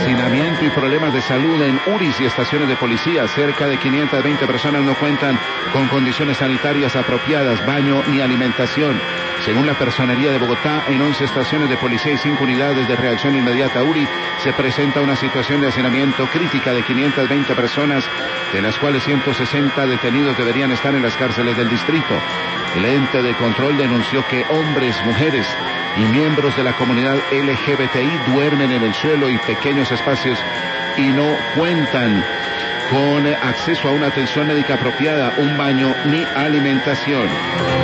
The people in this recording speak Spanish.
Hacinamiento y problemas de salud en URIs y estaciones de policía. Cerca de 520 personas no cuentan con condiciones sanitarias apropiadas, baño ni alimentación. Según la Personería de Bogotá, en 11 estaciones de policía y 5 unidades de reacción inmediata URI se presenta una situación de hacinamiento crítica de 520 personas, de las cuales 160 detenidos deberían estar en las cárceles del distrito. El ente de control denunció que hombres, mujeres y miembros de la comunidad LGBTI duermen en el suelo y pequeños espacios y no cuentan con acceso a una atención médica apropiada, un baño ni alimentación.